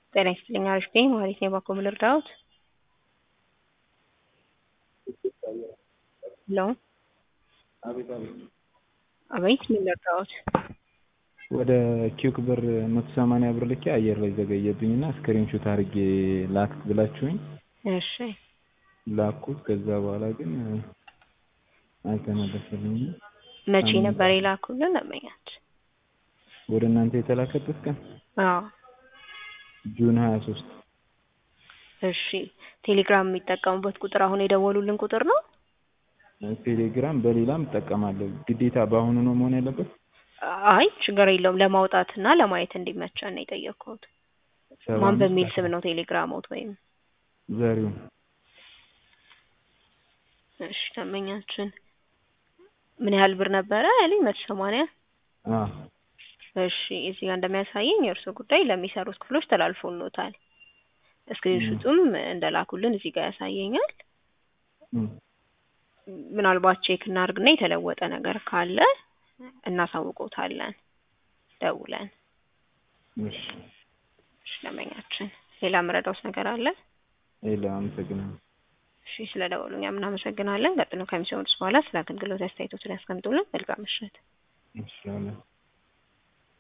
ጤና ይስጥልኝ አሪፍ ነኝ ማለት ነው። ባኮ ምን ልርዳዎት? ሄሎ አቤት ምን ልርዳዎት? ወደ ኪዩክ ብር 180 ብር ልኬ አየር ላይ ዘገየብኝና ስክሪንሾት አድርጌ ላክ ብላችሁኝ እሺ ላኩት። ከዛ በኋላ ግን አልተመለሰልኝም። መቼ ነበር የላኩልን ለማኛች? ወደ እናንተ የተላከበት ቀን አዎ ጁን 23። እሺ ቴሌግራም የሚጠቀሙበት ቁጥር አሁን የደወሉልን ቁጥር ነው? ቴሌግራም በሌላም እጠቀማለሁ። ግዴታ በአሁኑ ነው መሆን ያለበት? አይ ችግር የለውም ለማውጣትና ለማየት እንዲመቸን ነው የጠየቅኩት። ማን በሚል ስም ነው ቴሌግራሞት ወይም? ዘሪሁን። እሺ ደንበኛችን ምን ያህል ብር ነበረ ያለኝ? 180? አዎ እሺ እዚህ ጋር እንደሚያሳየኝ የእርሱ ጉዳይ ለሚሰሩት ክፍሎች ተላልፎልዎታል። ስክሪንሾቱም እንደላኩልን እዚህ ጋር ያሳየኛል። ምናልባት ቼክ እናድርግና የተለወጠ ነገር ካለ እናሳውቅዎታለን ደውለን። እሺ ደንበኛችን ሌላ ምረዳውስ ነገር አለ? ሌላ አመሰግናለሁ። እሺ ስለደወሉ እኛም እናመሰግናለን። ቀጥሎ ከሚሰሙት በኋላ ስለ አገልግሎት አስተያየቶችን ያስቀምጡልን። መልካም ምሽት። እሺ